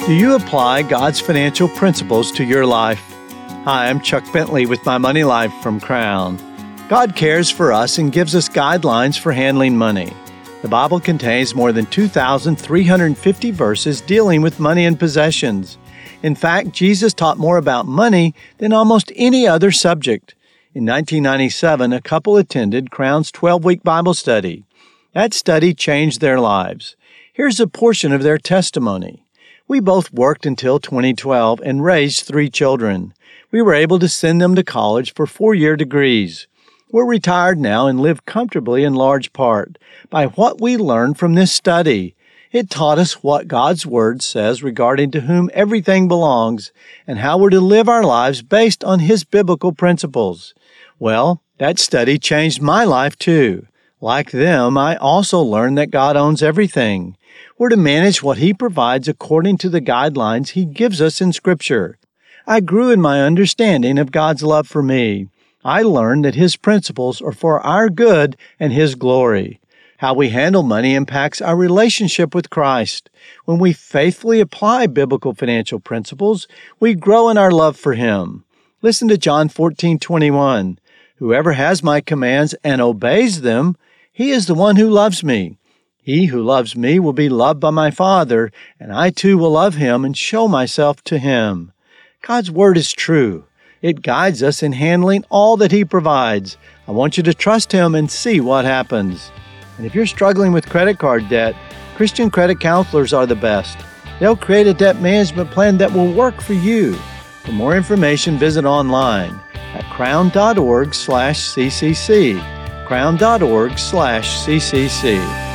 Do you apply God's financial principles to your life? Hi, I'm Chuck Bentley with My Money Life from Crown. God cares for us and gives us guidelines for handling money. The Bible contains more than 2,350 verses dealing with money and possessions. In fact, Jesus taught more about money than almost any other subject. In 1997, a couple attended Crown's 12-week Bible study. That study changed their lives. Here's a portion of their testimony. We both worked until 2012 and raised 3 children. We were able to send them to college for 4-year degrees. We're retired now and live comfortably in large part by what we learned from this study. It taught us what God's Word says regarding to whom everything belongs and how we're to live our lives based on His biblical principles. Well, that study changed my life too. Like them, I also learned that God owns everything. We're to manage what He provides according to the guidelines He gives us in Scripture. I grew in my understanding of God's love for me. I learned that His principles are for our good and His glory. How we handle money impacts our relationship with Christ. When we faithfully apply biblical financial principles, we grow in our love for Him. Listen to John 14:21. Whoever has my commands and obeys them, he is the one who loves me. He who loves me will be loved by my Father, and I too will love him and show myself to him. God's Word is true. It guides us in handling all that He provides. I want you to trust Him and see what happens. And if you're struggling with credit card debt, Christian credit counselors are the best. They'll create a debt management plan that will work for you. For more information, visit online at crown.org/ccc. crown.org/ccc.